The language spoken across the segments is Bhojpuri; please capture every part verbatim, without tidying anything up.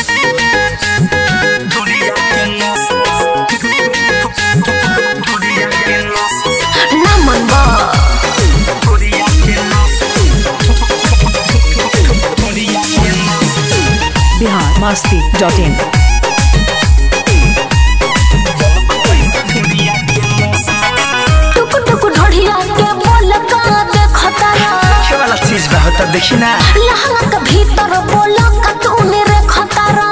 Bihar Masti dot in. देखी ना लहंगा के भीतर बोला का तूने रे खतरा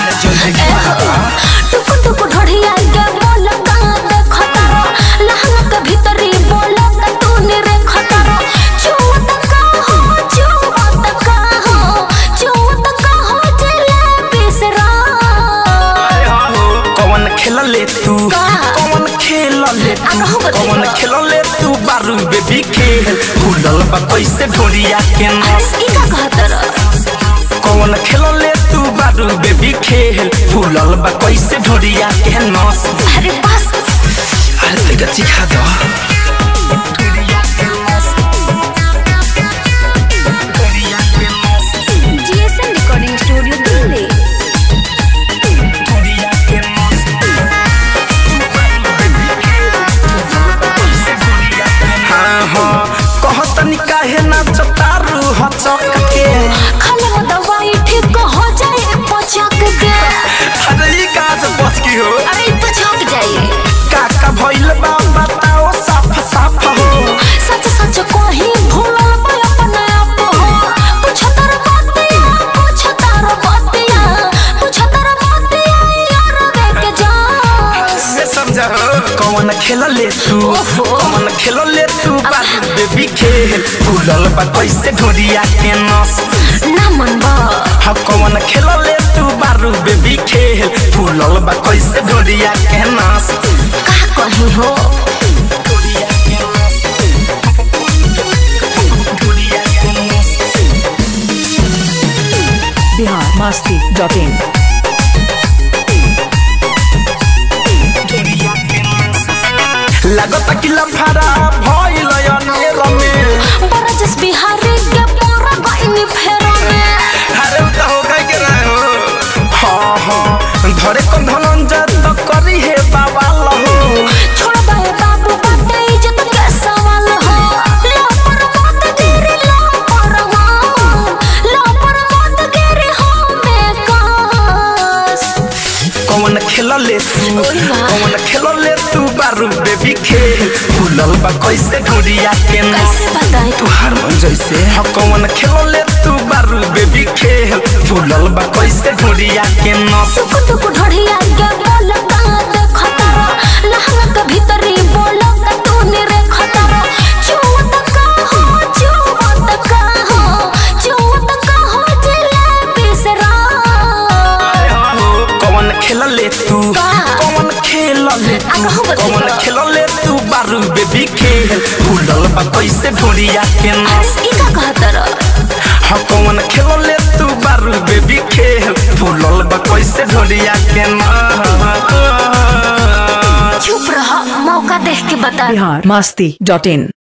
टुक टुक ढोढ़िया के बोला का दे खतरा लहंगा के भीतर ही बोला का तूने रे खतरा चुवत का हो चुवत का हो चुवत का हो जलेबी से रा कौन खेल ले तू कौन खेल ले तू कौन खेल ले तू बारू बेबी खेल फूलल बा कैसे ढोरिया के नस इका कहतर कौन खेल ले तू बारू बेबी खेल फूलल बा कैसे ढोरिया के नस अरे बस अरे तेरा चिखा दो जीएसएम रिकॉर्डिंग स्टूडियो दिल्ली। कहतनी काहे ना चतारू हचक के खाली वो दवाई ठीक हो जाए पचक के अरे ई का से बच की हो अरे पचक जाए काका भइल बा बताओ साफ साफ हो सच सच कोही भूलल बा अपने आप हो पूछ तर बातिया पूछ तर बातिया पूछ तर बातिया यार वे के जा से समझा हो कौन खेल ले तू कौन खेल ले तू बारू बेबी खेल फूलल बा कैसे ढोरिया के नस ना मन बा हा कौन खेल ले तू बारू बेबी खेल फूलल बा कैसे ढोरिया के नस का कही हो ढोरिया के नस ढोरिया के नस बिहार मस्ती डॉट इन। लगता कि लफारा भइल अनेर में बरजस बिहारी के पूरा गइनी फेरा में अरे त हो गई के रहे हो हां हां धरे को धनंजय तो करी है बाबा लहो छोड़ दे बाबू बाटे इज्जत के सवाल हो लो पर मत गिरी लो पर लो पर मत गिरी हो मैं कास कौन खेल ले तू कौन खेल ले तू बारू बेबी खेल फूलल बा कैसे ढोरिया के नस कैसे बताई तू हारमोन जैसे हाँ कौन खेल ले तू बारू बेबी खेल फूलल बा कैसे ढोरिया के नस टुक टुक ढोढ़िया के बोला का दे खतरा लहंगा के भीतर ही बोला का तूने रे खतरा चुवत का हो चुवत का हो चुवत का हो जलेबी से रा कौन खेल ले तू कौन खेल ले तू कौन खेल ले तू बारू बेबी खेल फूलल बा कैसे ढोरिया के नस इका कहतर हाँ कौन खेल ले तू बारू बेबी खेल फूलल बा कैसे ढोरिया के नस चुप रहा मौका देख के बता बिहार मस्ती डॉट इन।